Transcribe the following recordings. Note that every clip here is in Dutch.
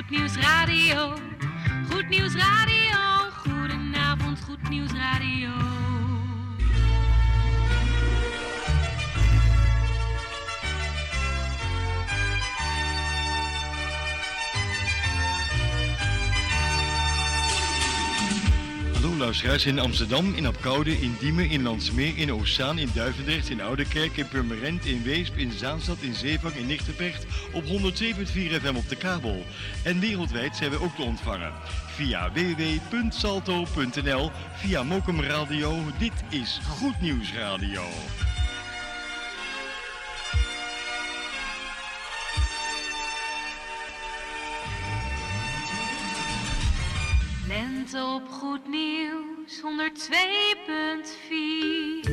Goed Nieuws Radio. Goed Nieuws Radio. Goedenavond, Goed Nieuws Radio. Hallo luisteraars in Amsterdam, in Apkoude, in Diemen, in Landsmeer, in Oostzaan, in Duivendrecht, in Oudekerk, in Purmerend, in Weesp, in Zaanstad, in Zeevang, in Nigtevecht op 107.4 FM op de kabel. En wereldwijd zijn we ook te ontvangen via www.salto.nl, via Mokum Radio. Dit is Goed Nieuws Radio. Lente op Goed Nieuws 102.4.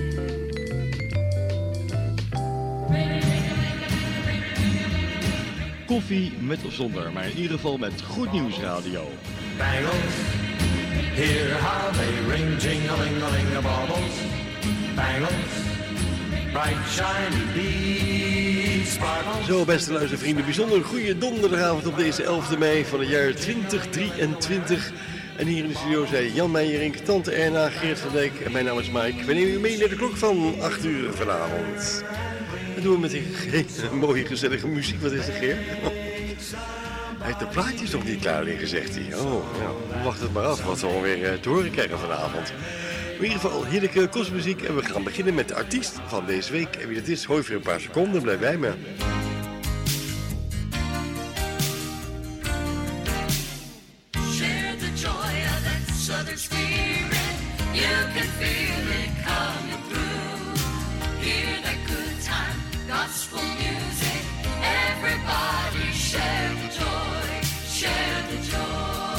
Koffie met of zonder, maar in ieder geval met Goed Nieuws Radio. Bangles, hear how they ring, jing-a-ling-a-ling-a-bobbles. Bangles, bright shiny beads, sparkles. Zo, beste luistervrienden, bijzonder goede donderdagavond op deze 11e mei van het jaar 2023. En hier in de studio zijn Jan Meijerink, Tante Erna, Geert van Dijk en mijn naam is Mike. We nemen u mee naar de klok van 8 uur vanavond. Dat doen we met die hele mooie gezellige muziek. Wat is er, Geert? Hij heeft de plaatjes nog niet klaar liggen, zegt hij. Oh, nou, wacht het maar af wat we alweer te horen krijgen vanavond. In ieder geval heerlijke kostmuziek en we gaan beginnen met de artiest van deze week. En wie dat is, gooi voor een paar seconden, blijf bij me. Share the joy of that southern spirit. You can feel it coming through. Hear that good time gospel music. Everybody share the joy, share the joy.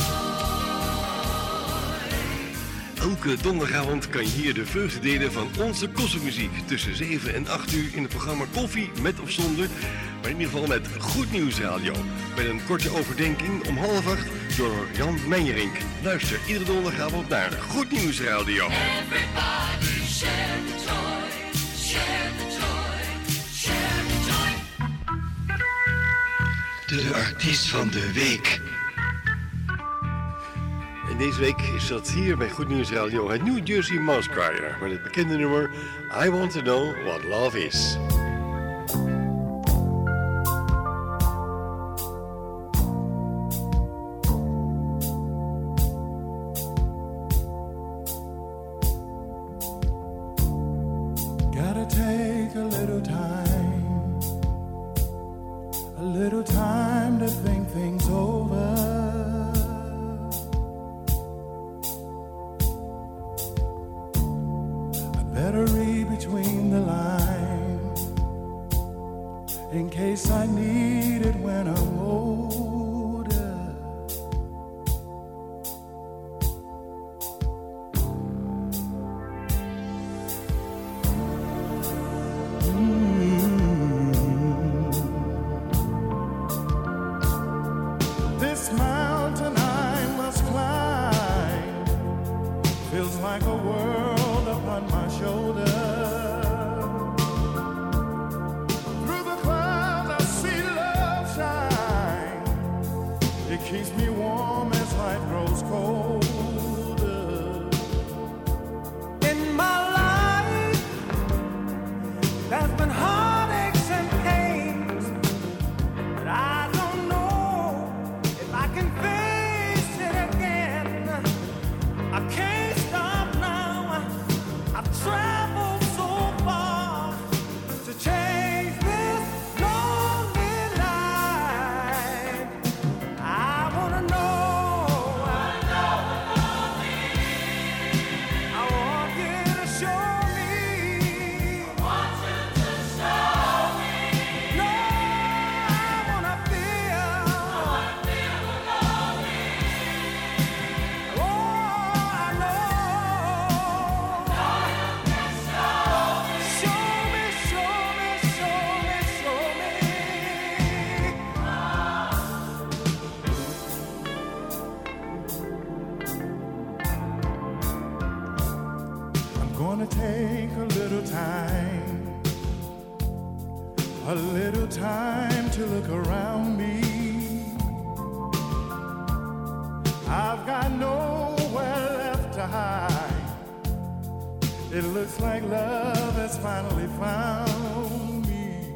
Elke donderdagavond kan je hier de vreugde delen van onze kossenmuziek. Tussen 7 en 8 uur in het programma Koffie met of zonder. Maar in ieder geval met Goed Nieuws Radio. Met een korte overdenking om 7:30 door Jan Meijerink. Luister iedere donderdagavond naar Goed Nieuws Radio. Everybody share the joy, share the joy, share the joy. De artiest van de week. En deze week is dat hier bij Goed Nieuws Radio het New Jersey Mouse Choir. Met het bekende nummer I Want to Know What Love Is. Gotta take a little time to think things over. I better read between the lines in case I need it when I'm older. This mountain I must climb feels like a world upon my shoulder. Through the clouds I see love shine. It keeps me warm as life grows colder. In my life there's been heartaches and pains, but I don't know if I can face it again. I can't stop now. I've traveled so far to change this lonely life. I wanna know. I want you to show me. No, I wanna feel. Oh, I know. Show me, show me, show me, show me. I'm gonna take a little time to look around me. It looks like love has finally found me.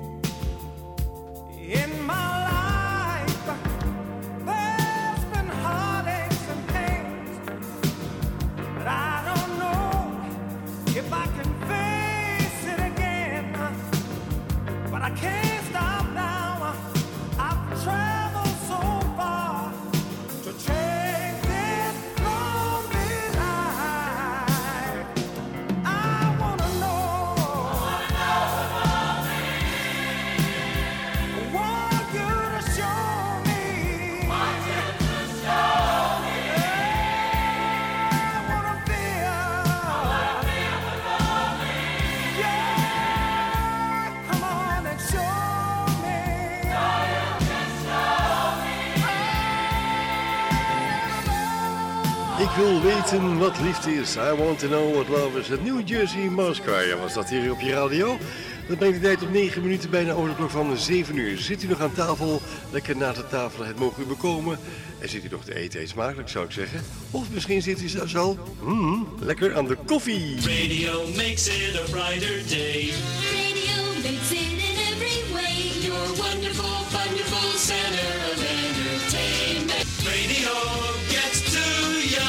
In my life, there's been heartaches and pains, but I don't know if I can face it again. But I can't stop now. I've traveled so far to change this lonely life. I wanna know what love is. Want you to show me. Want you to show me. Yeah, I wanna feel the lonely. Yeah, come on and show me. So you can show me. Ik wil weten wat liefde is. I want to know what love is. Het New Jersey Mouse Choir was dat hier op je radio. Dat brengt de tijd op 9 minuten, bijna over de klok van 7 uur. Zit u nog aan tafel, lekker na de tafel, het mogen u bekomen. En zit u nog te eten, eet smakelijk zou ik zeggen. Of misschien zit u zelfs al lekker aan de koffie. Radio makes it a brighter day. Radio makes it in every way. Your wonderful, wonderful center of entertainment. Radio gets to ya.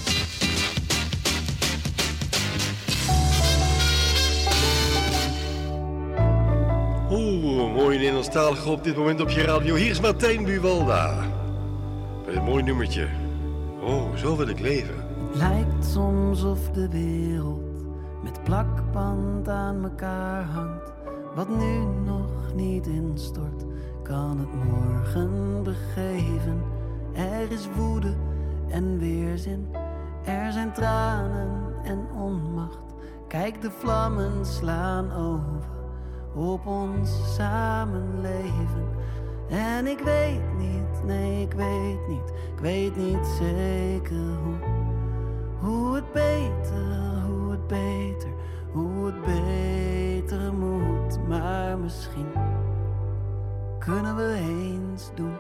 Mooi Nederlandstalige op dit moment op je radio. Hier is Martijn Buwalda. Met een mooi nummertje. Oh, zo wil ik leven. Lijkt soms of de wereld met plakband aan elkaar hangt. Wat nu nog niet instort, kan het morgen begeven. Er is woede en weerzin, er zijn tranen en onmacht. Kijk, de vlammen slaan over op ons samenleven. En ik weet niet, nee ik weet niet, ik weet niet zeker hoe het beter, hoe het beter, hoe het beter moet. Maar misschien kunnen we eens doen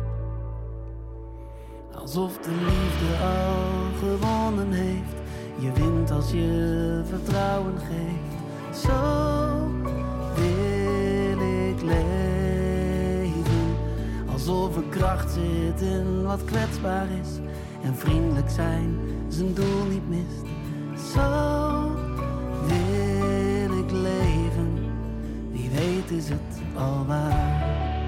alsof de liefde al gewonnen heeft. Je wint als je vertrouwen geeft. Zo wil ik leven, alsof er kracht zit in wat kwetsbaar is en vriendelijk zijn zijn doel niet mist. Zo wil ik leven, wie weet is het al waar.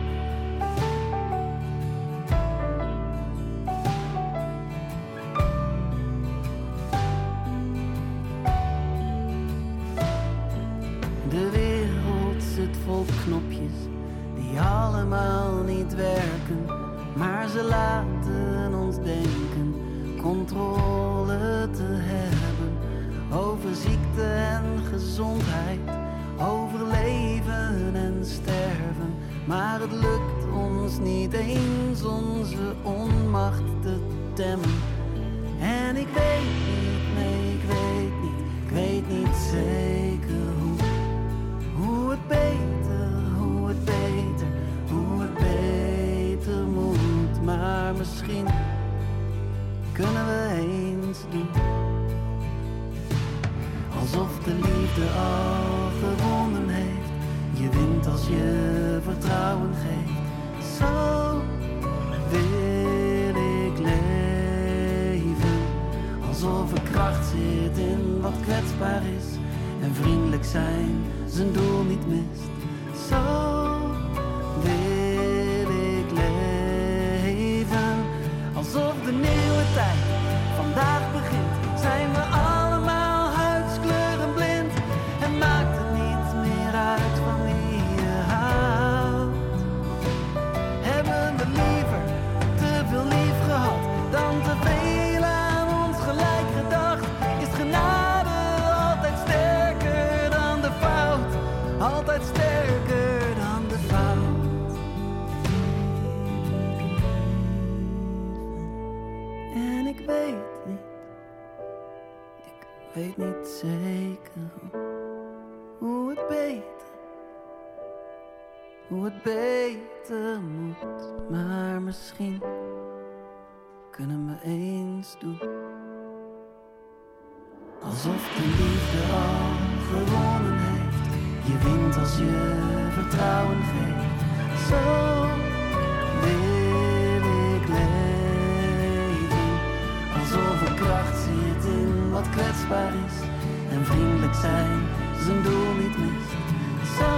De wereld zit vol knopjes die allemaal niet werken, maar ze laten ons denken controle te hebben over ziekte en gezondheid, over leven en sterven. Maar het lukt ons niet eens onze onmacht te temmen. En ik weet niet, nee ik weet niet, ik weet niet zeker hoe het beter, hoe het beter, hoe het beter moet. Maar misschien kunnen we eens doen alsof de liefde al gewonnen heeft. Je wint als je vertrouwen geeft. Zo wil ik leven, alsof er kracht zit in wat kwetsbaar is en vriendelijk zijn zijn doel niet mist. Zo wil ik leven, alsof de nieuwe tijd vandaag begint. Zijn we allemaal huidskleuren blind en maakt het niet meer uit van wie je houdt. Hebben we liever te veel lief gehad dan te veel aan ons gelijk gedacht? Is genade altijd sterker dan de fout? Altijd sterker dan de fout. En ik weet niet zeker hoe het beter moet. Maar misschien kunnen we eens doen Alsof de liefde al gewonnen heeft. Je wint als je vertrouwen geeft. Zo wil ik leven. Alsof er kracht zit in wat kwetsbaar is. En vriendelijk zijn zijn doel niet mist. Zo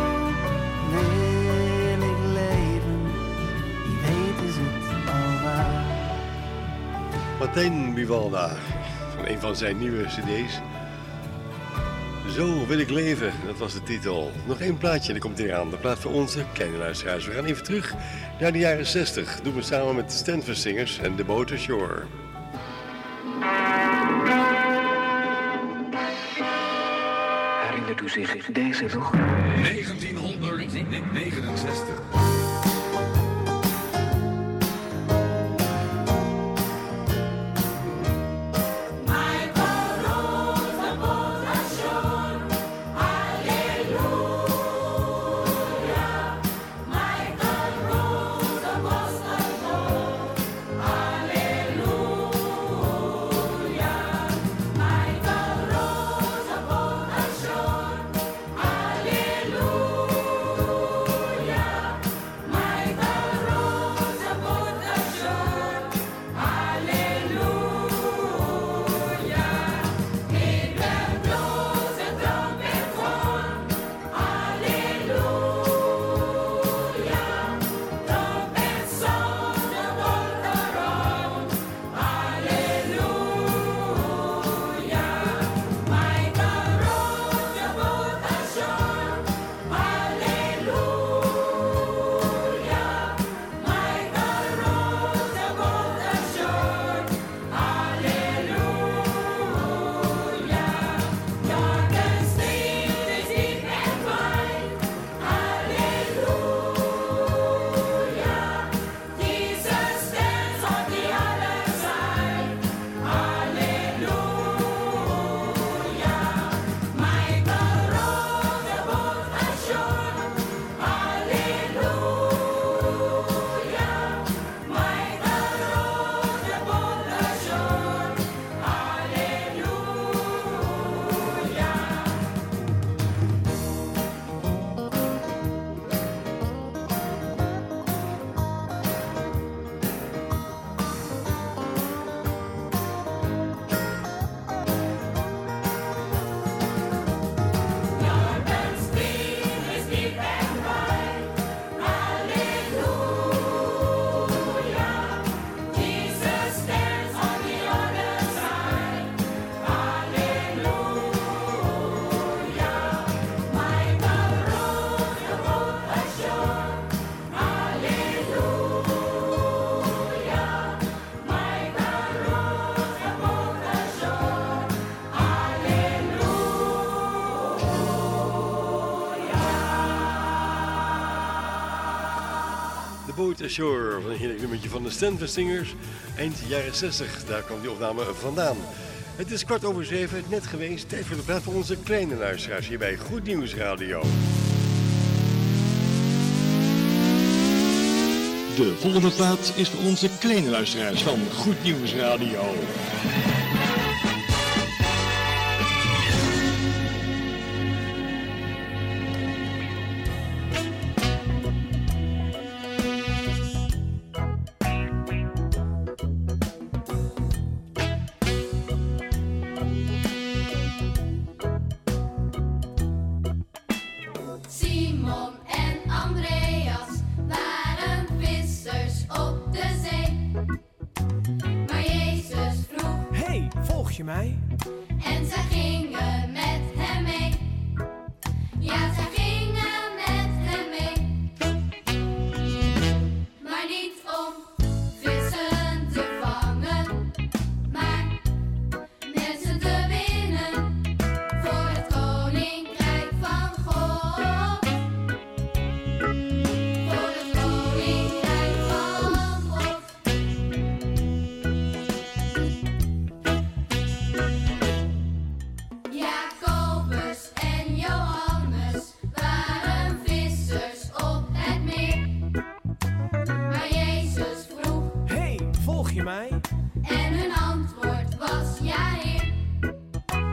wil ik leven. Wie weet is het al waar. Martijn Buwalda, van een van zijn nieuwe cd's. Zo wil ik leven, dat was de titel. Nog één plaatje, die komt hier aan. De plaat voor onze kleine luisteraars. We gaan even terug naar de jaren 60. Doen we samen met de Stanford Singers en The Boat Ashore. Herinnert u zich deze nog? 1969. Boat Ashore, van een heerlijk nummertje van de Stanford Singers. Eind jaren 60, daar kwam die opname vandaan. Het is 7:15, net geweest. Tijd voor de plaat voor onze kleine luisteraars hier bij Goed Nieuws Radio. De volgende plaat is voor onze kleine luisteraars van Goed Nieuws Radio. Simon en Andreas waren vissers op de zee. Maar Jezus vroeg: Hey, volg je mij? en zij gingen met hem mee. Ja, zij gingen met hem mee. Maar niet om vissen te vangen, maar mensen te winnen voor het koninkrijk van God. Voor het koninkrijk van God. Jacobus en Johannes waren vissers op het meer. Maar Jezus vroeg Hey, volg je mij? en hun antwoord was: ja, Heer.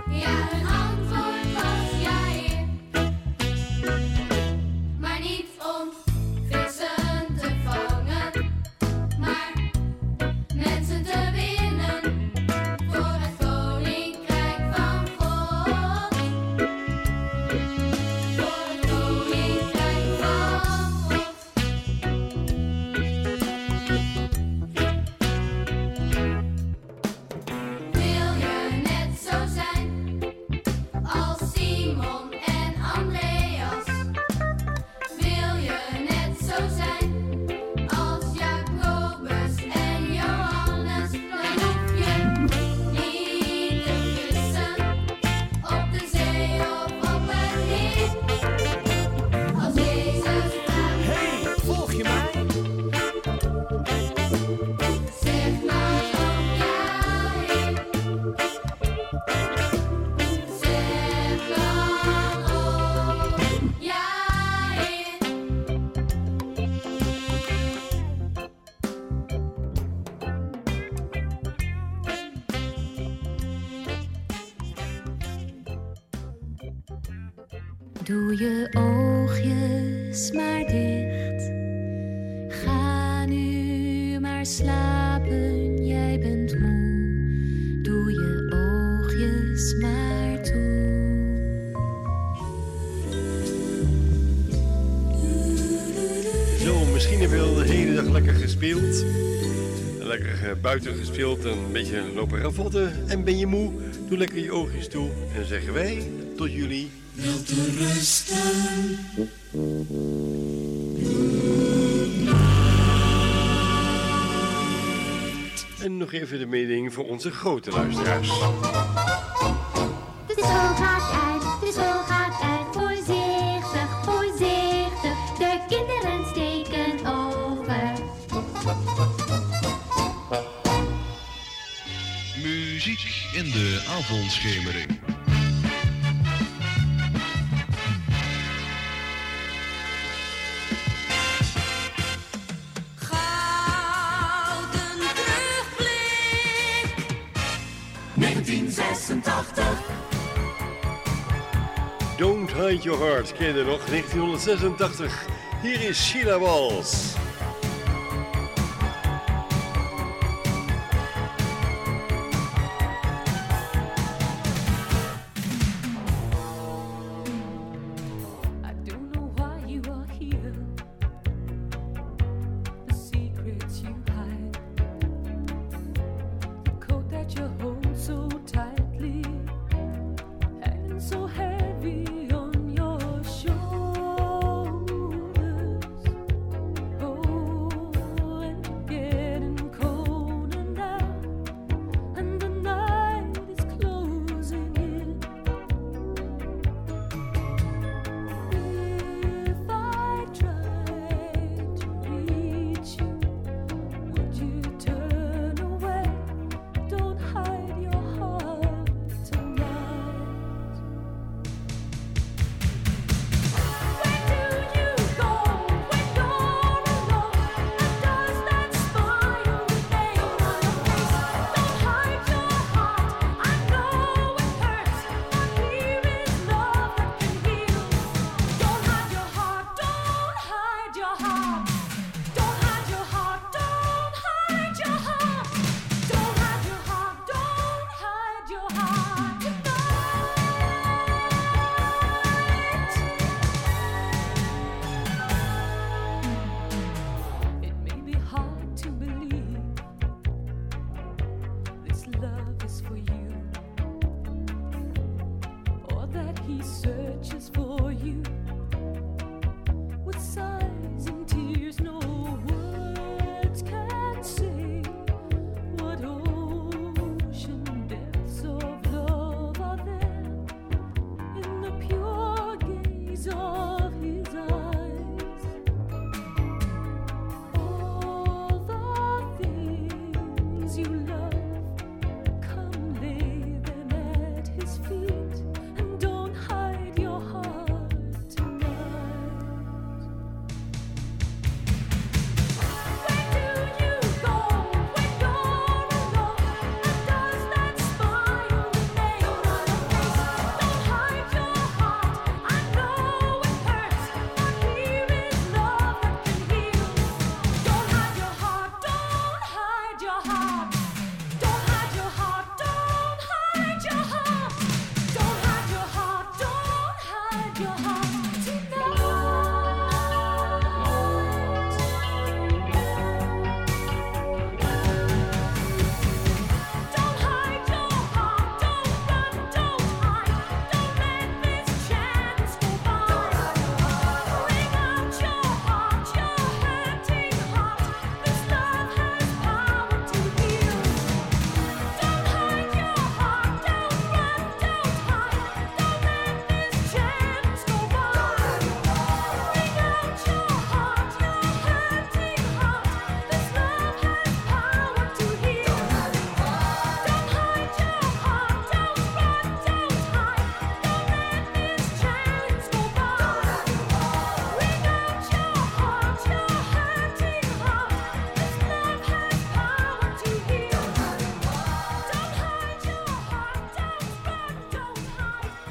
Doe je oogjes maar dicht. Ga nu maar slapen, jij bent moe. Doe je oogjes maar toe. Zo, misschien heb je wel de hele dag lekker gespeeld. Lekker buiten gespeeld, een beetje lopen ravotten. En ben je moe? Doe lekker je oogjes toe. En dan zeggen wij tot jullie. Wel te rusten. En nog even de mededeling voor onze grote luisteraars. De school gaat uit, de school gaat uit. Voorzichtig, voorzichtig. De kinderen steken over. Muziek in de avondschemering. Gouden terugblik. 1986. Don't Hide Your Heart, ken je er nog? 1986. Hier is Sheila Walls. I don't know why you are here. The secrets you hide. The coat that you hold so tightly. Hanging so heavy on your shoulders.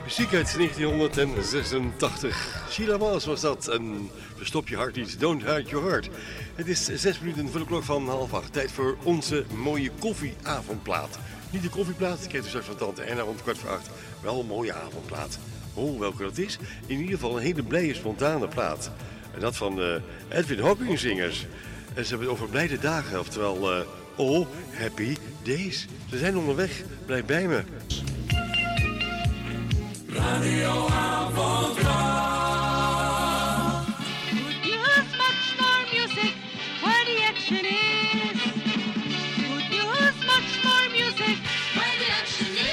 Muziek uit 1986. Sheila Moss was dat. En verstop je hart niet, don't hide your heart. Het is 6 minuten voor de klok van 7:30. Tijd voor onze mooie koffieavondplaat. Niet de koffieplaat, ik kreeg dus straks van tante Erna rond 7:15. Wel een mooie avondplaat. Oh, welke dat is? In ieder geval een hele blije, spontane plaat. En dat van Edwin Hawking Zingers. En ze hebben het over blijde dagen, oftewel oh, happy days. Ze zijn onderweg, blijf bij me. Radio Avondklok. Good news, much more music, where the action is. Good news, much more music, where the action is.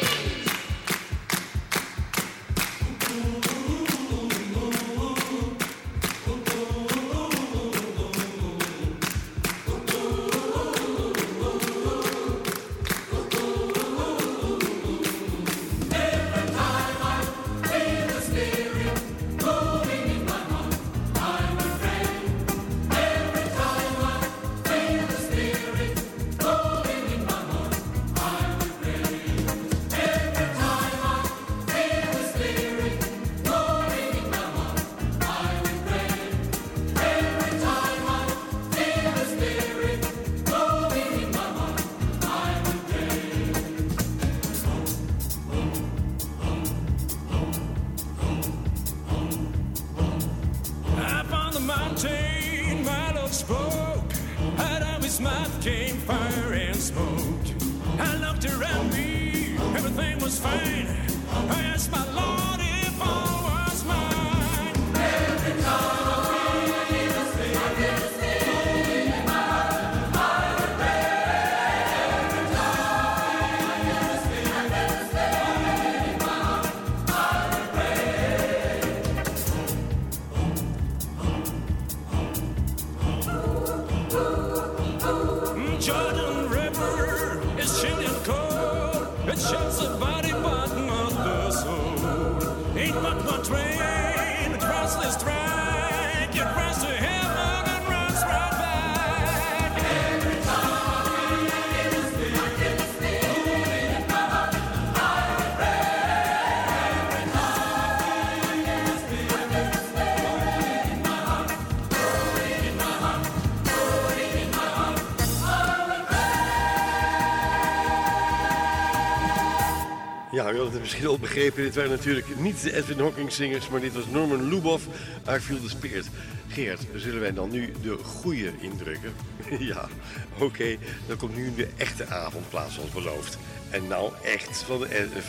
Ja, u had het misschien al begrepen. Dit waren natuurlijk niet de Edwin Hawking Zingers, maar dit was Norman Luboff, I Feel the Spirit. Gerard, zullen wij dan nu de goede indrukken? Ja, oké. Dan komt nu de echte avondplaats zoals beloofd. En nou echt van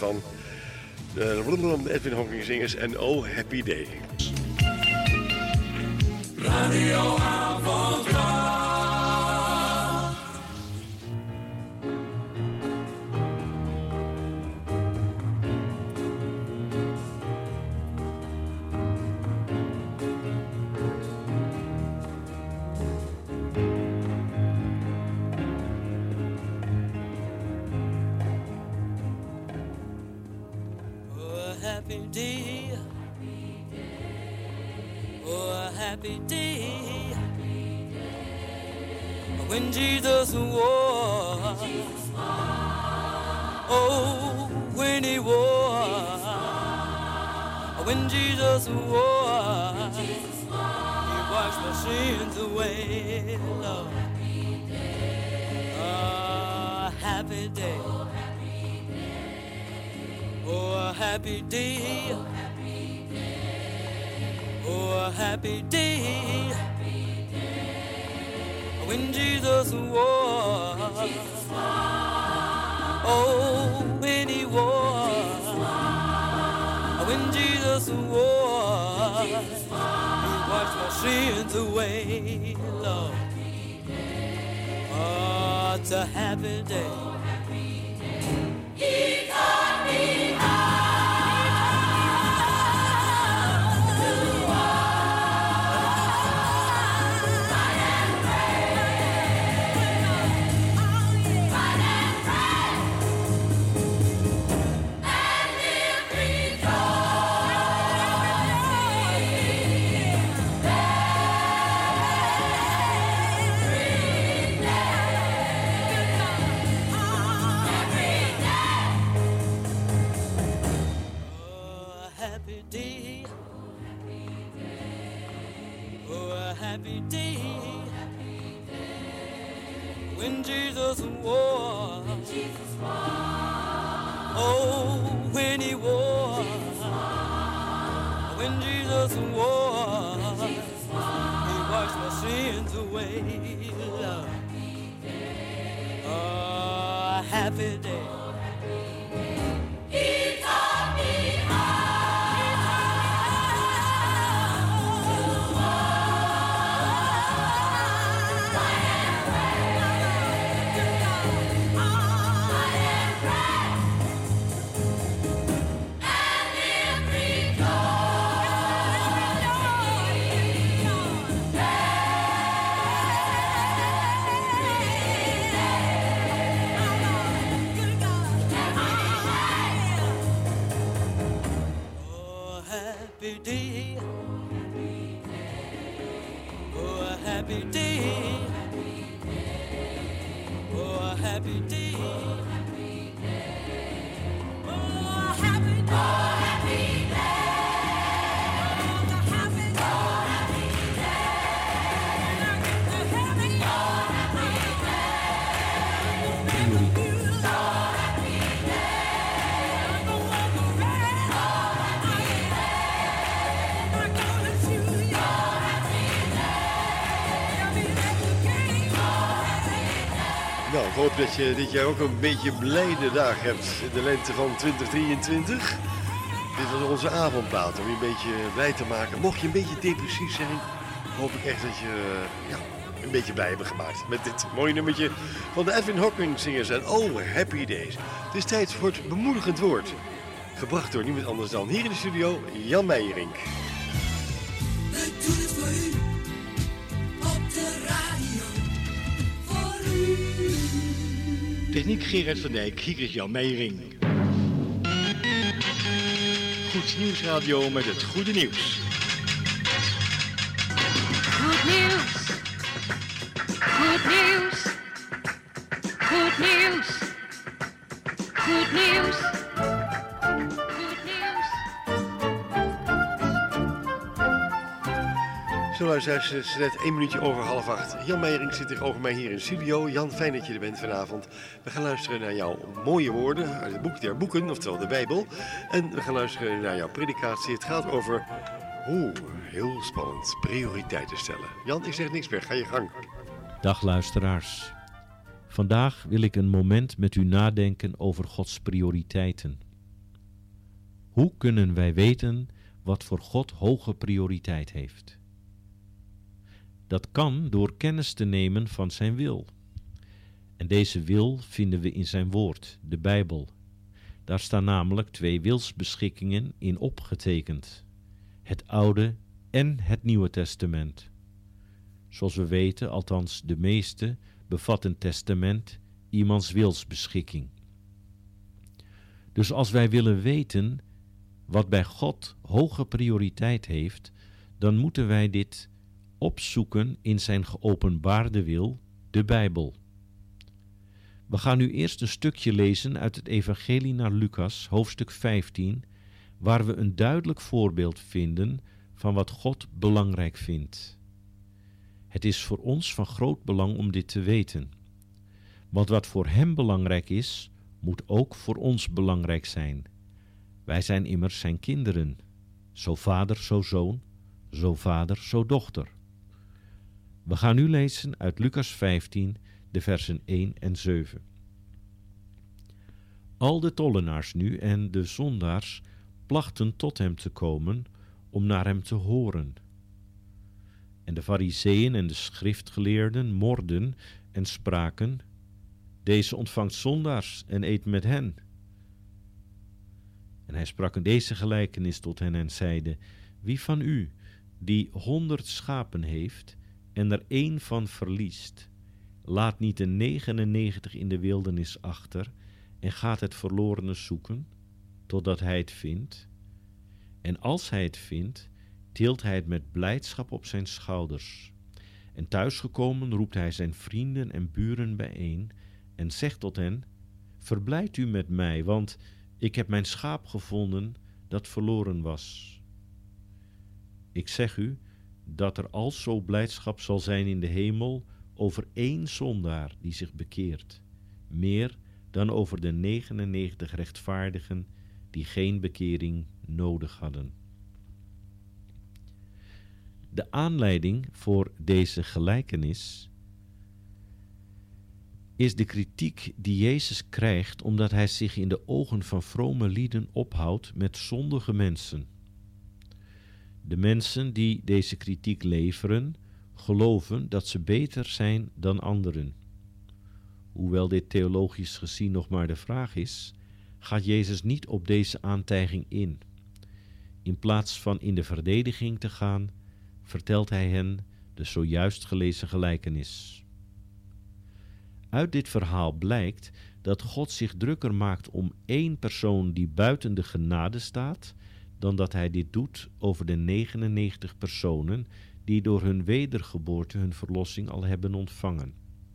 de Edwin Hawking Zingers en Oh Happy Day. Radio Avondklok. Happy day. Oh, a happy day. When Jesus was. Oh, when he was. When Jesus was. He washed my sins away. Lord. Oh, a happy day. Oh, a happy day. Oh, a happy day. When Jesus was. Oh, when he was. When Jesus was. He washed my sins away, Lord. Oh, it's a happy day. He taught me how. when Jesus wore. Oh, when he wore. When Jesus wore. He washed my sins away. Oh, happy day. He taught me how to walk. I am ready. I am ready. And every happy day. Oh, a happy day. Oh, a happy day. Oh, a happy day. Nou, ik hoop dat je dit jaar ook een beetje blijde dagen hebt in de lente van 2023. Dit was onze avondplaat om je een beetje blij te maken. Mocht je een beetje depressief zijn, hoop ik echt dat je een beetje blij hebt gemaakt met dit mooie nummertje van de Edwin Hawking zingers en Oh Happy Days. Het is tijd voor het bemoedigend woord. Gebracht door niemand anders dan hier in de studio Jan Meijering. We doen het voor u, op de radio, voor u. Techniek Gerard van Dijk, hier is Jan Meijering. Goed Nieuwsradio met het goede nieuws. Good news. Good news. Good news. Good news. Good news. Zo luisteraars, het is net 1 minuutje over 7:30. Jan Meijering zit tegenover mij hier in de studio. Jan, fijn dat je er bent vanavond. We gaan luisteren naar jouw mooie woorden uit het boek der boeken, oftewel de Bijbel. En we gaan luisteren naar jouw predikatie. Het gaat over, heel spannend, prioriteiten stellen. Jan, ik zeg niks meer, ga je gang. Dag luisteraars. Vandaag wil ik een moment met u nadenken over Gods prioriteiten. Hoe kunnen wij weten wat voor God hoge prioriteit heeft? Dat kan door kennis te nemen van zijn wil. En deze wil vinden we in zijn woord, de Bijbel. Daar staan namelijk 2 wilsbeschikkingen in opgetekend. Het Oude en het Nieuwe Testament. Zoals we weten, althans de meeste, bevat een testament iemands wilsbeschikking. Dus als wij willen weten wat bij God hoge prioriteit heeft, dan moeten wij dit opzoeken in zijn geopenbaarde wil, de Bijbel. We gaan nu eerst een stukje lezen uit het Evangelie naar Lucas, hoofdstuk 15, waar we een duidelijk voorbeeld vinden van wat God belangrijk vindt. Het is voor ons van groot belang om dit te weten. Want wat voor hem belangrijk is, moet ook voor ons belangrijk zijn. Wij zijn immers zijn kinderen. Zo vader, zo zoon, zo vader, zo dochter. We gaan nu lezen uit Lucas 15, de versen 1 en 7. Al de tollenaars nu en de zondaars plachten tot hem te komen om naar hem te horen. En de farizeeën en de schriftgeleerden morden en spraken: deze ontvangt zondaars en eet met hen. En hij sprak in deze gelijkenis tot hen en zeide: wie van u, die 100 schapen heeft en er 1 van verliest, laat niet de 99 in de wildernis achter en gaat het verlorene zoeken, totdat hij het vindt. En als hij het vindt, tilt hij het met blijdschap op zijn schouders. En thuisgekomen roept hij zijn vrienden en buren bijeen en zegt tot hen: verblijd u met mij, want ik heb mijn schaap gevonden dat verloren was. Ik zeg u dat er alzo blijdschap zal zijn in de hemel over 1 zondaar die zich bekeert, meer dan over de 99 rechtvaardigen die geen bekering nodig hadden. De aanleiding voor deze gelijkenis is de kritiek die Jezus krijgt omdat hij zich in de ogen van vrome lieden ophoudt met zondige mensen. De mensen die deze kritiek leveren, geloven dat ze beter zijn dan anderen. Hoewel dit theologisch gezien nog maar de vraag is, gaat Jezus niet op deze aantijging in. In plaats van in de verdediging te gaan, vertelt hij hen de zojuist gelezen gelijkenis. Uit dit verhaal blijkt dat God zich drukker maakt om 1 persoon die buiten de genade staat, dan dat hij dit doet over de 99 personen die door hun wedergeboorte hun verlossing al hebben ontvangen.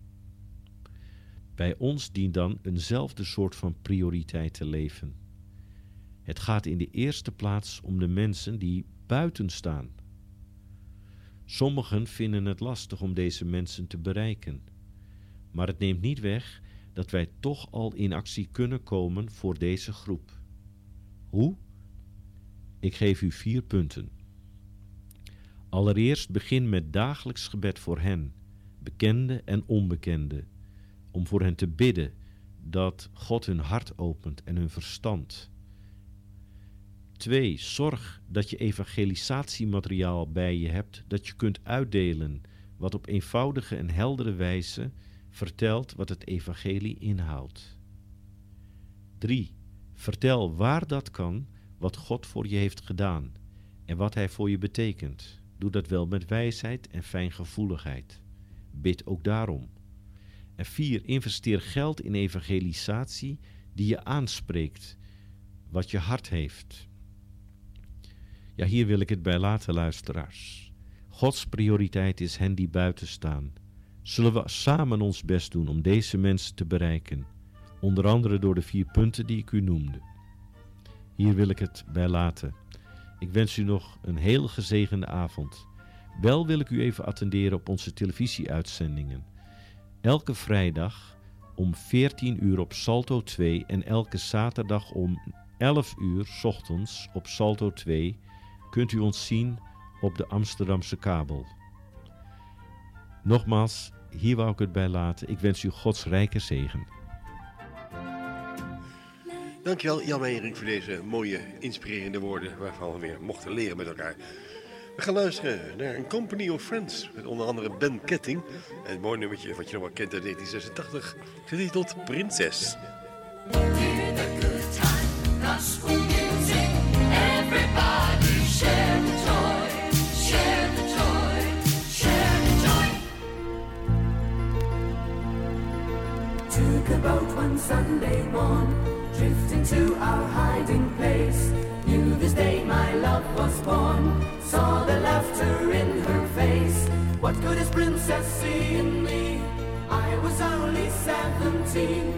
Bij ons dient dan eenzelfde soort van prioriteit te leven. Het gaat in de eerste plaats om de mensen die buiten staan. Sommigen vinden het lastig om deze mensen te bereiken, maar het neemt niet weg dat wij toch al in actie kunnen komen voor deze groep. Hoe? Ik geef u 4 punten. Allereerst begin met dagelijks gebed voor hen, bekende en onbekende, om voor hen te bidden dat God hun hart opent en hun verstand. 2. Zorg dat je evangelisatiemateriaal bij je hebt dat je kunt uitdelen, wat op eenvoudige en heldere wijze vertelt wat het evangelie inhoudt. 3. Vertel waar dat kan wat God voor je heeft gedaan en wat hij voor je betekent. Doe dat wel met wijsheid en fijngevoeligheid. Bid ook daarom. En 4. Investeer geld in evangelisatie die je aanspreekt, wat je hart heeft. Ja, hier wil ik het bij laten, luisteraars. Gods prioriteit is hen die buiten staan. Zullen we samen ons best doen om deze mensen te bereiken, onder andere door de 4 punten die ik u noemde. Hier wil ik het bij laten. Ik wens u nog een heel gezegende avond. Wel wil ik u even attenderen op onze televisieuitzendingen. Elke vrijdag om 14 uur op Salto 2 en elke zaterdag om 11 uur 's ochtends op Salto 2 kunt u ons zien op de Amsterdamse kabel. Nogmaals, hier wou ik het bij laten. Ik wens u Gods rijke zegen. Dankjewel Jan Meijering voor deze mooie, inspirerende woorden waarvan we weer mochten leren met elkaar. We gaan luisteren naar een Company of Friends met onder andere Ben Ketting. Een mooi nummertje wat je nog wel kent uit 1986, getiteld Prinses. Hear the good time, gospel music. Everybody share the joy, share the joy, share the joy. Took a boat one Sunday morn, drifting to our hiding place. Knew this day my love was born, saw the laughter in her face. What could this princess see in me? I was only 17.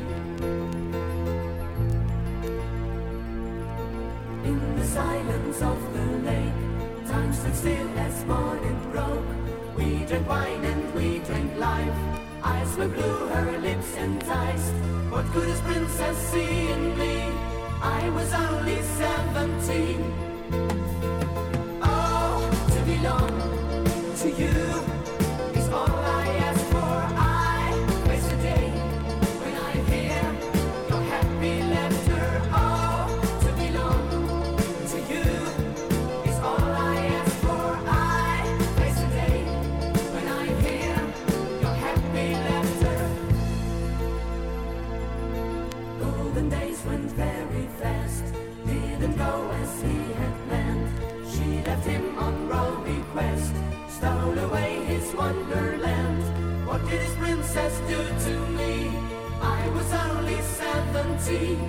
In the silence of the lake, time stood still as morning broke. We drank wine and we drank life. Eyes were blue, her lips enticed. What could this princess see in me? I was only 17. Oh, to belong to you is all I ask for. I face the day when I hear your happy laughter. Oh, to belong to you is all I ask for. I face the day when I hear your happy laughter. Golden days went very fast, didn't go as he had planned. She left him on royal request, stole away his wonderland. What did his princess do to me? I was only 17.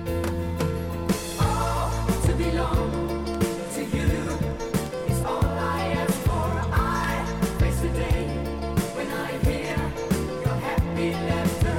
Oh, to belong to you is all I ask for. I face the day when I hear your happy laughter.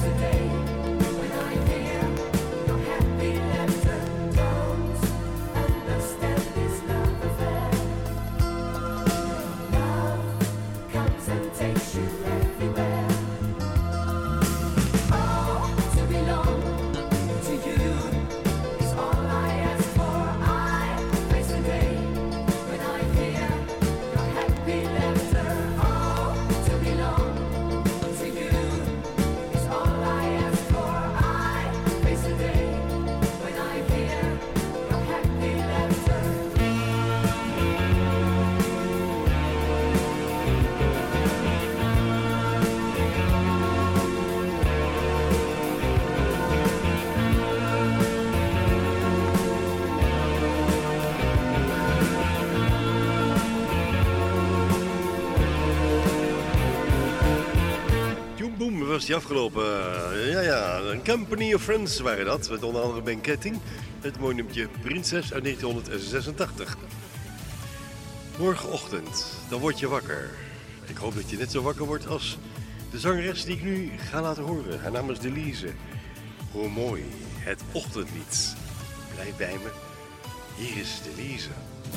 Was die afgelopen? Ja, een Company of Friends waren dat. Met onder andere Ben Ketting. Het mooie nummertje Prinses uit 1986. Morgenochtend, dan word je wakker. Ik hoop dat je net zo wakker wordt als de zangeres die ik nu ga laten horen. Haar naam is Delise. Hoe mooi, het ochtendlied. Blijf bij me. Hier is Delise.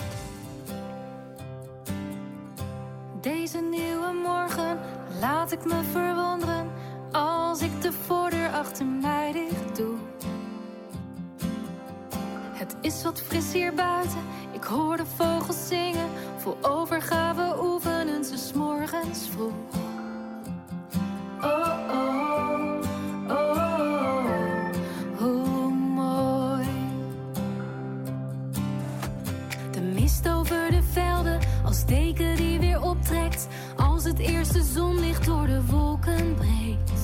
Deze nieuwe morgen laat ik me verwonderen als ik de voordeur achter mij dicht doe. Het is wat fris hier buiten, ik hoor de vogels zingen. Vol overgave oefenen ze 's morgens vroeg. Oh, oh, oh, oh, hoe mooi. De mist over de velden als deken die weer optrekt als het eerste zonlicht door de wolken breekt.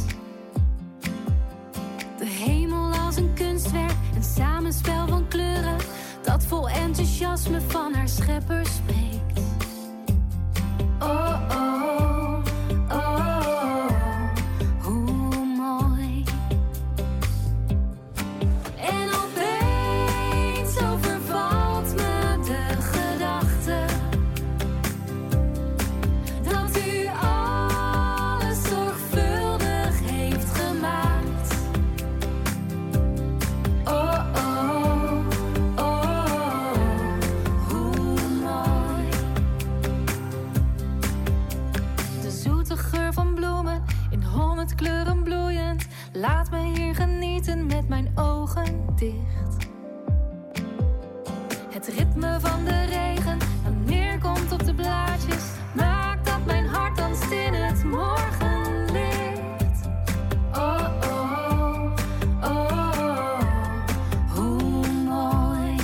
De hemel als een kunstwerk, een samenspel van kleuren dat vol enthousiasme van haar schepper spreekt. Oh, oh, oh, oh, hoe mooi. En opeens overvalt me de gedachte dat u alles zorgvuldig heeft gemaakt. Oh, oh, oh, hoe mooi. De zoete geur van bloemen in 100 kleuren bloeiend laat me hier genieten met mijn ogen dicht. Het ritme van de regen dat neerkomt op de blaadjes maakt dat mijn hart danst in het morgenlicht. Oh, oh, oh, oh, hoe mooi.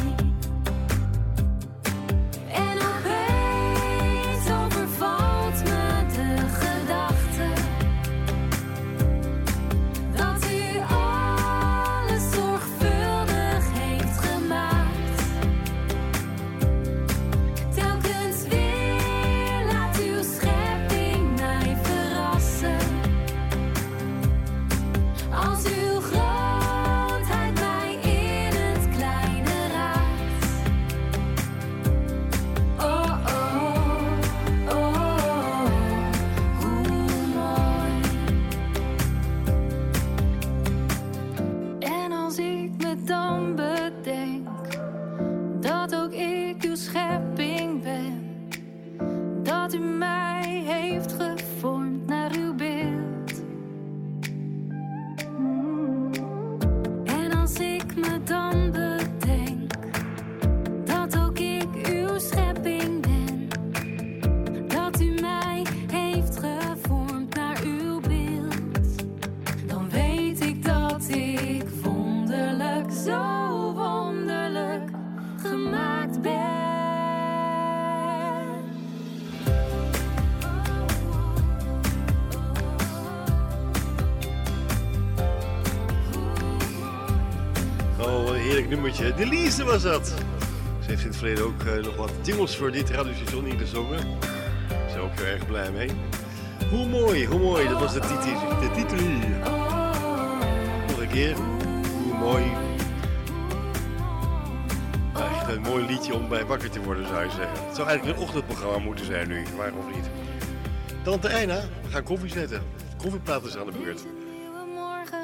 En opeens overvalt me de gedachte dat u alles zorgvuldig heeft gemaakt. Telkens weer laat uw schepping mij verrassen. Als uw grootheid mij in het kleine raakt. Oh, oh, oh, hoe mooi. En als ik me dan bedenk dat ook ik uw schepping ben, dat u mij heeft gevormd naar uw beeld. En als ik me dan bedenk dat ook ik uw schepping ben, dat u mij heeft gevormd naar uw beeld, dan weet ik dat ik wonderlijk, zo wonderlijk gemaakt ben. Oh, wat een heerlijk nummertje. Delise was dat. Ze heeft in het verleden ook nog wat jingles voor dit radiostation ingezongen. Daar zijn we ook heel erg blij mee. Hoe mooi. Dat was de titel. Nog een keer. Hoe mooi. Echt een mooi liedje om bij wakker te worden, zou je zeggen. Het zou eigenlijk een ochtendprogramma moeten zijn nu. Waarom niet? Tante Eina, we gaan koffie zetten. Koffieplaat is aan de beurt. Nieuwe morgen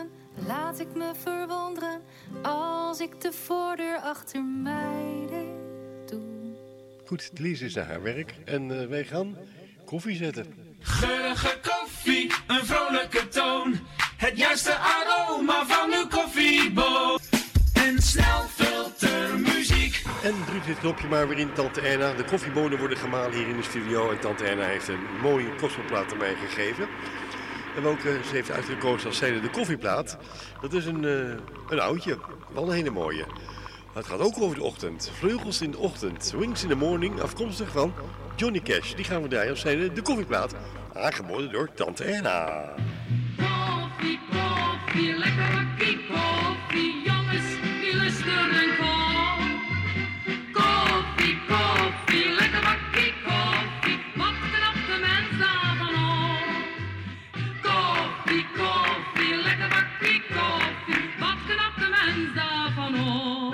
Laat ik me verwonderen als ik de voordeur achter mij dicht doe. Goed, Lies is naar haar werk en wij gaan koffie zetten. Geurige koffie, een vrolijke toon. Het juiste aroma van uw koffieboon. En snelfiltermuziek. En druk dit knopje maar weer in, Tante Erna. De koffiebonen worden gemalen hier in de studio. En Tante Erna heeft een mooie gospelplaat aan mij gegeven. En welke ze heeft uitgekozen als zijnde de koffieplaat. Dat is een oudje, wel een hele mooie. Het gaat ook over de ochtend. Vleugels in de ochtend. Wings in the morning, afkomstig van Johnny Cash. Die gaan we draaien als zijnde de koffieplaat. Aangeboden door Tante Erna. Koffie, koffie, lekker bakkie koffie. Jongens, die lusten en kom. Koffie, koffie, lekker bakkie koffie. Wat knapt de mens daarvan op? Koffie, koffie, lekker bakkie koffie. Wat knapt de mens daarvan op?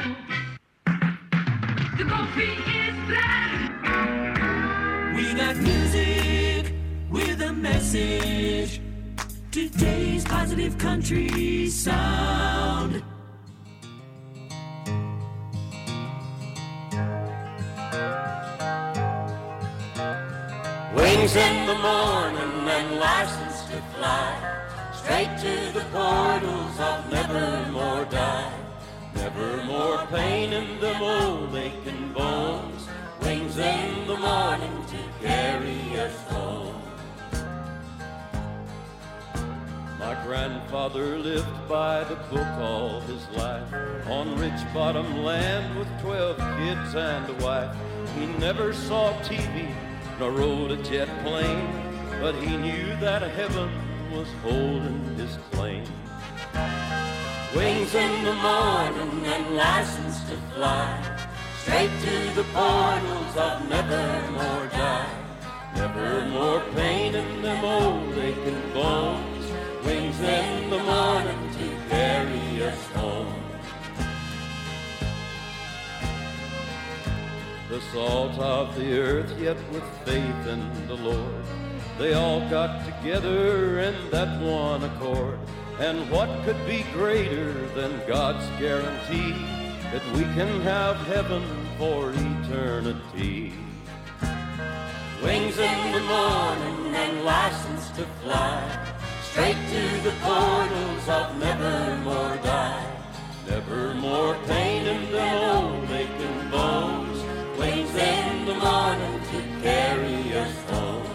De koffie is blij. We got music with a message. Today's positive country sound. Wings in the morning and license to fly straight to the portals of Nevermore Die. Nevermore pain in them old aching bones. Wings in the morning to carry us home. My grandfather lived by the book all his life, on rich bottom land with 12 kids and a wife. He never saw TV nor rode a jet plane, but he knew that heaven was holding his claim. Wings in the morning and license to fly straight to the portals of Nevermore Die. Nevermore pain in them old aching bones. Wings in the morning to carry us home. The salt of the earth, yet with faith in the Lord, they all got together in that one accord. And what could be greater than God's guarantee that we can have heaven for eternity? Wings in the morning and license to fly straight to the portals of Nevermore Die. Nevermore pain in them old aching bones. Wings in the morning to carry us home.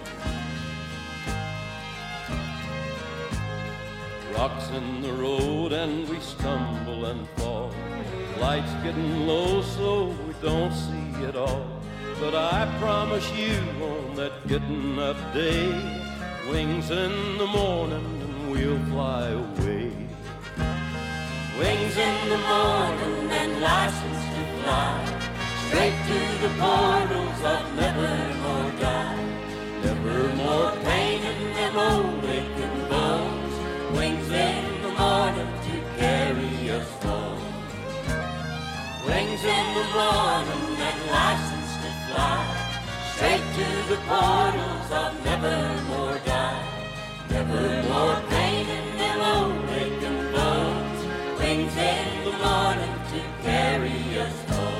Rocks in the road and we stumble and fall. Lights getting low so we don't see it all. But I promise you on that getting up day, wings in the morning and we'll fly away. Wings in the morning and license to fly straight to the portals of Nevermore Die. Nevermore pain in them old aching bones. Wings in the morning to carry us home. Wings in the morning and license to fly straight to the portals of Nevermore Die. Nevermore pain in them old aching bones. Wings in the morning to carry us home.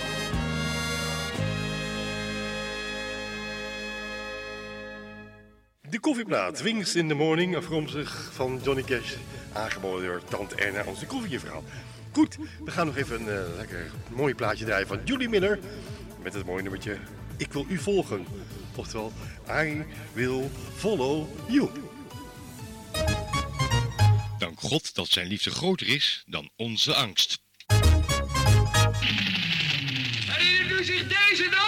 De koffieplaat, Wings in the Morning, afkomstig van Johnny Cash, aangeboden door Tante Erna, onze koffiejuffrouw. Goed, we gaan nog even een lekker mooi plaatje draaien van Julie Miller, met het mooie nummertje Ik wil u volgen. Oftewel, I will follow you. Dank God dat zijn liefde groter is dan onze angst. Herinnert u zich deze nog?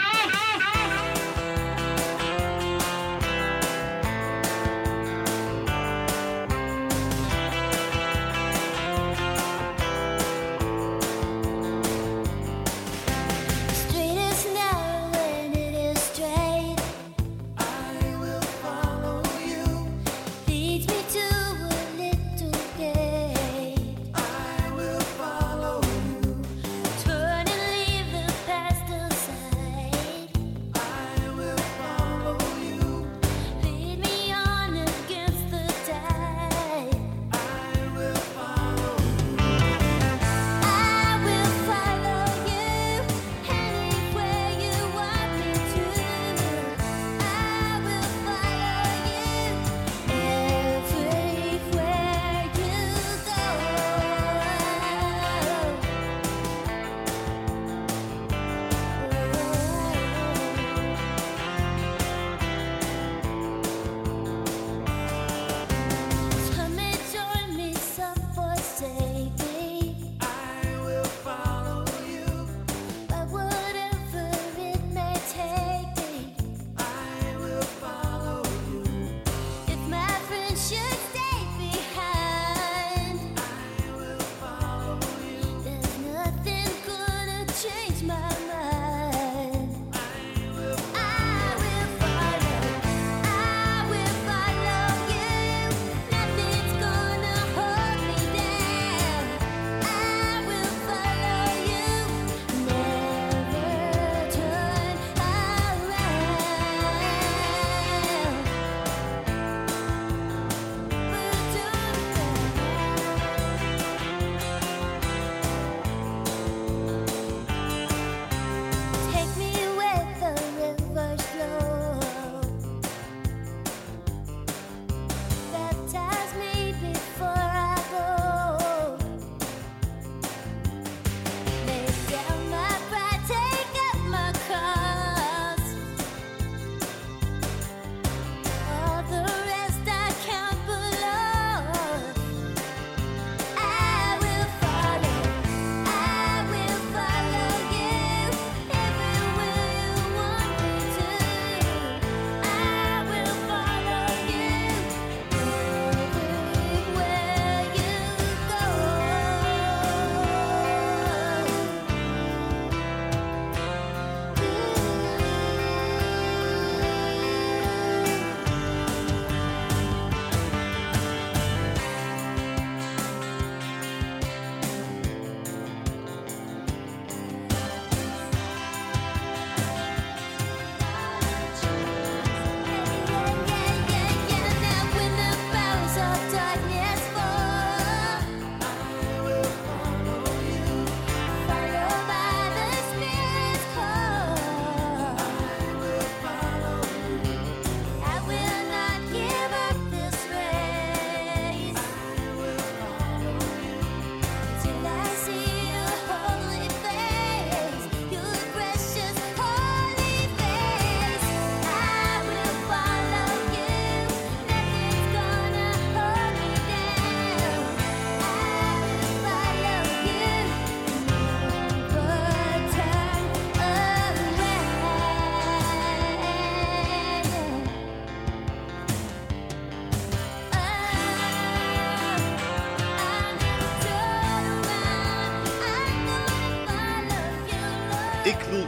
Street is narrow and it is straight. I will follow you. Leads me to a little gate. I will follow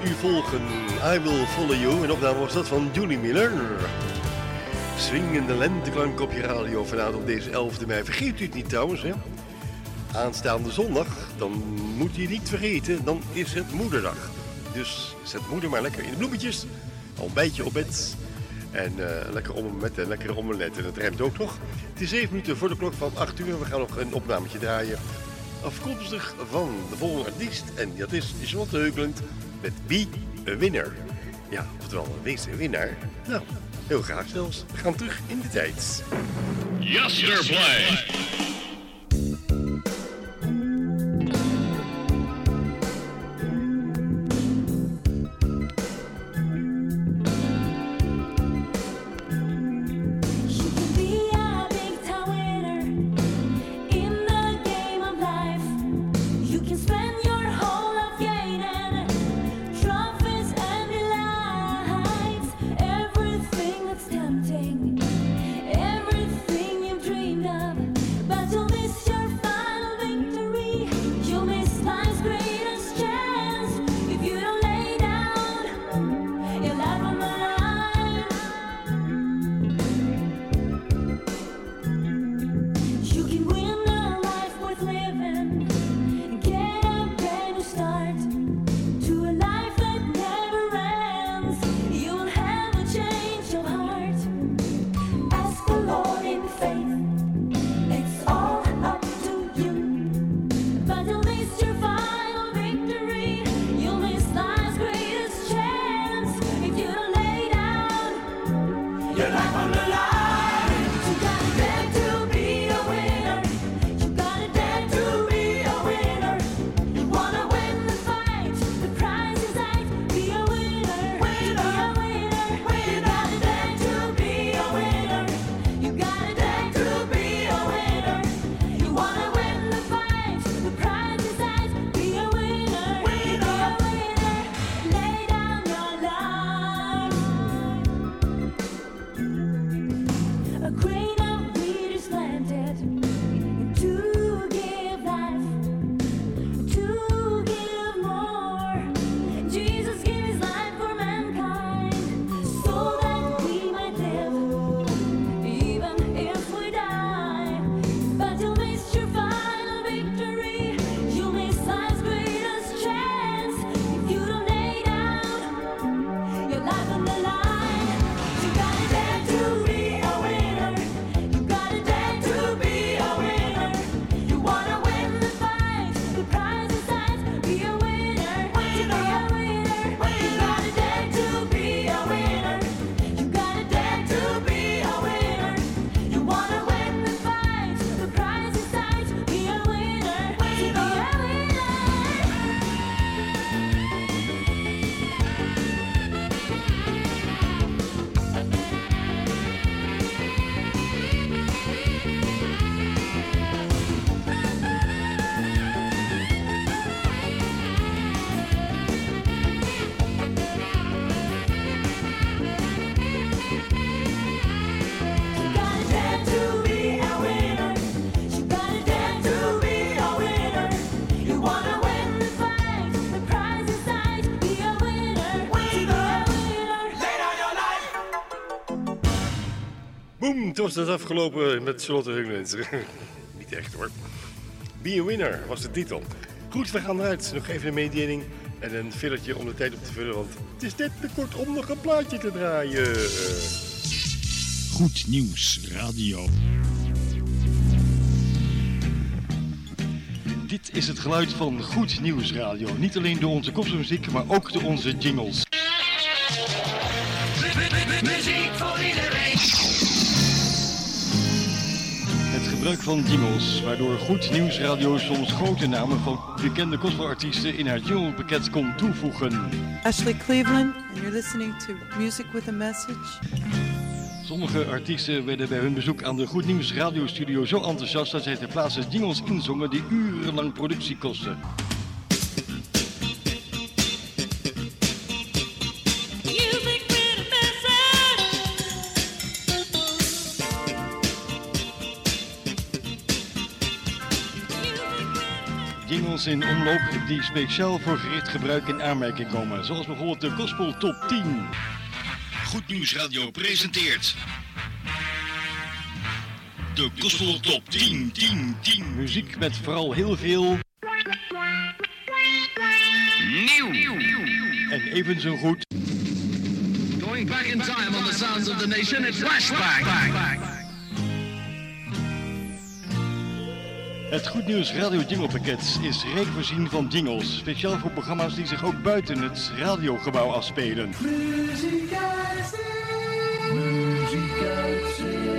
u volgen. I Will Follow You. En opname was dat van Julie Miller. Swingende lenteklank op je radio vanavond op deze 11e mei. Vergeet u het niet trouwens, hè. Aanstaande zondag, dan moet je niet vergeten, dan is het moederdag. Dus zet moeder maar lekker in de bloemetjes. Al een beetje op bed. En lekker met een lekkere omelet. En dat rijmt ook nog. Het is 7 minuten voor de klok van 8 uur. We gaan nog een opnametje draaien. Afkomstig van de volgende artiest. En dat is Charlotte Heuglund met Be a Winner. Ja, oftewel, wees een winnaar. Nou, heel graag zelfs. We gaan terug in de tijd. Yesterplay. Everything you've dreamed of, but you'll miss your final victory. You'll miss life's greatest chance if you don't lay down your life on the line. You can win a life worth living, get a brand new start to a life that never ends. You'll have a change of heart. Ask the Lord in faith. It's all up to you. But you'll miss your final victory. You'll miss life's greatest chance if you don't lay down your life on the line. You gotta dare to be a winner. You gotta dare to be a winner. You wanna win the fight. The prize is right. Be a winner. Be a winner. You gotta dare to be a winner. You gotta dare to be a winner. You wanna win the fight. The prize is right. Be a winner. Be a winner. Lay down your life. A grain of wheat is planted to give life, to give more. Jesus gave his life for mankind so that we might live, even if we die. But you'll miss your final victory. You'll miss life's greatest chance if you don't lay down your life on the line. You gotta dare to be a winner. You gotta dare to be a winner. You wanna win the fight. The prize is right. Be a winner. Be a winner. You gotta dare to be a winner. You gotta dare to be a winner. You wanna win the fight. The prize is right. Be a winner. Be a winner. You gotta dare to be a winner. You gotta dare to be a winner. You wanna win the fight. The prize is right. Be a winner. Be a winner. Lay down your life. Boem, het was dus afgelopen met Charlotte Heuglund. Niet echt hoor. Be a Winner was de titel. Goed, we gaan eruit. Nog even een mededeling en een fillertje om de tijd op te vullen, want het is net te kort om nog een plaatje te draaien. Goed Nieuws Radio. Dit is het geluid van Goed Nieuws Radio. Niet alleen door onze kopmuziek, maar ook door onze jingles. Muziek voor iedereen. Het gebruik van jingles, waardoor Goed Nieuws Radio soms grote namen van bekende gospelartiesten in haar jinglepakket kon toevoegen. Ashley Cleveland, and you're listening to Music with a Message. Sommige artiesten werden bij hun bezoek aan de Goed Nieuws radiostudio zo enthousiast dat zij ter plaatse jingles inzongen die urenlang productie kosten. jingles in omloop die speciaal voor gericht gebruik in aanmerking komen. Zoals bijvoorbeeld de Gospel Top 10. Goed Nieuws Radio presenteert de Gospel Top 10, 10, 10. Muziek met vooral heel veel nieuw. En even zo goed. Going back in time on the sounds of the nation, it's Flashback. Het Goed Nieuws Radio Jinglepakket is rijk voorzien van jingles, speciaal voor programma's die zich ook buiten het radiogebouw afspelen. Muziek uit zee. Muziek uit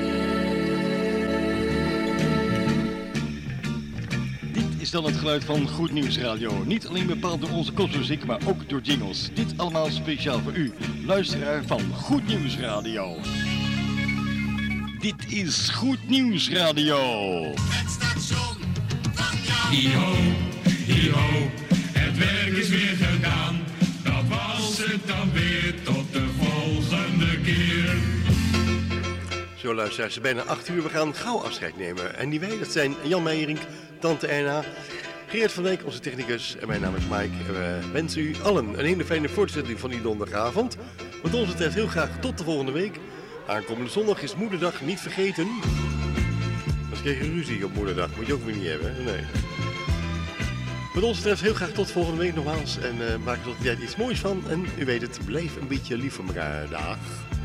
Dit is dan het geluid van Goed Nieuws Radio. Niet alleen bepaald door onze kopmuziek, maar ook door jingles. Dit allemaal speciaal voor u, luisteraar van Goed Nieuws Radio. Dit is Goed Nieuws Radio. Het station van jou. Hi-ho, hi-ho, het werk is weer gedaan. Dat was het dan weer, tot de volgende keer. Zo luisteraars, bijna 8 uur. We gaan gauw afscheid nemen. En die wij, dat zijn Jan Meijerink, Tante Erna, Geert van Dijk, onze technicus. En mijn naam is Mike. We wensen u allen een hele fijne voortzetting van die donderdagavond. Wat ons betreft heel graag tot de volgende week. Aankomende zondag is Moederdag, niet vergeten. Als krijg je ruzie op Moederdag, moet je ook weer niet hebben. Nee. Wat ons betreft heel graag tot volgende week nogmaals. En maak er tot die tijd iets moois van. En u weet het, blijf een beetje lief voor elkaar. Dag.